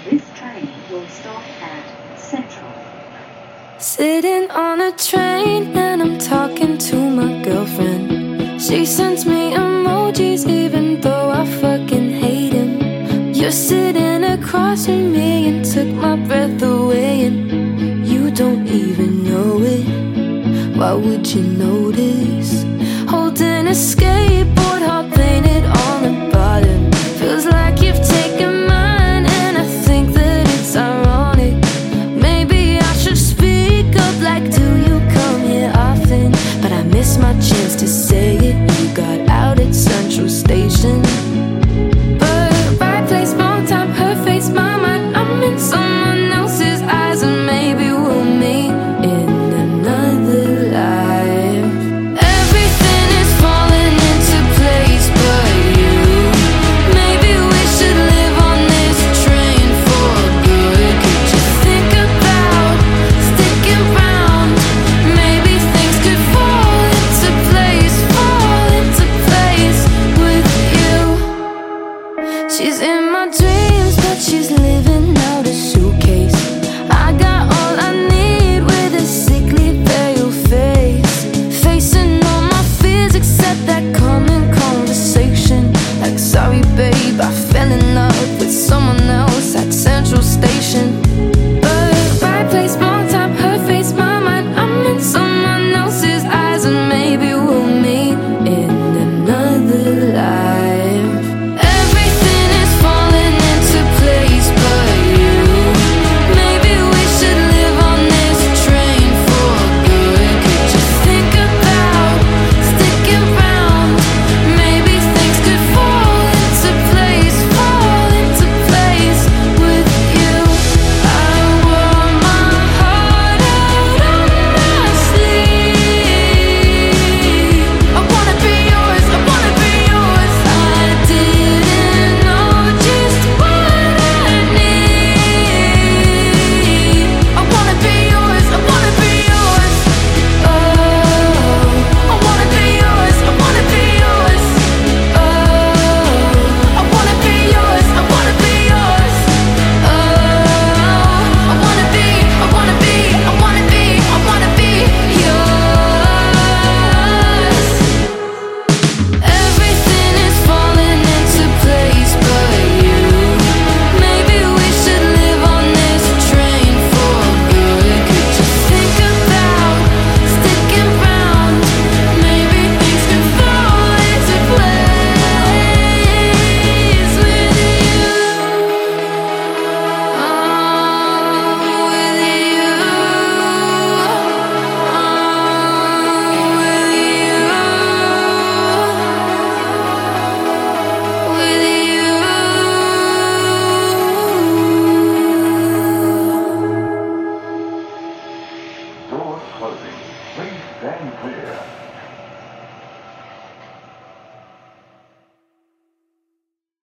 This train will stop at Central. Sitting on a train and I'm talking to my girlfriend. She sends me emojis even though I fucking hate him. You're sitting across from me and took my breath away, and you don't even know it. Why would you notice? Holding a skateboard, heart painted on the bottom. Feels like you've taken mine, and I think that it's ironic. Maybe I should speak up, like, do you come here often? But I missed my chance to say it. You got out at Central Station. But right place, wrong time, her face, my mind. I'm in someone else's eyes, and maybe we'll meet in another life. Everything is falling into place but you. Maybe we should live on this train for good. Could you think about sticking around? Maybe things could fall into place with you. She's in my dreams, but she's living out a suitcase. I got all I need with a sickly pale face, facing all my fears except that common conversation. Like, sorry babe, I fell in love with someone else at Central Station. But right place, wrong time, her face, my mind. I'm in someone else's eyes, and maybe we'll meet in another life. Everything is falling into place but you. Maybe we should live on this train for good. Could you think about sticking around? Maybe things could fall into place with you. I wore my heart out on my sleeve. I wanna be yours, I wanna be yours. I didn't know just what I need. I wanna be yours, I wanna be yours. Oh, I wanna be yours, I wanna be yours. Oh, I wanna be yours, I wanna be yours. Oh, I wanna be, I wanna be, I wanna be, I wanna be yours. Everything is falling into place but you. Maybe we should live on this train for good. Could you think about sticking around? Maybe things can fall into place with you. Oh, with you. With you. Doors closing. Please stand clear.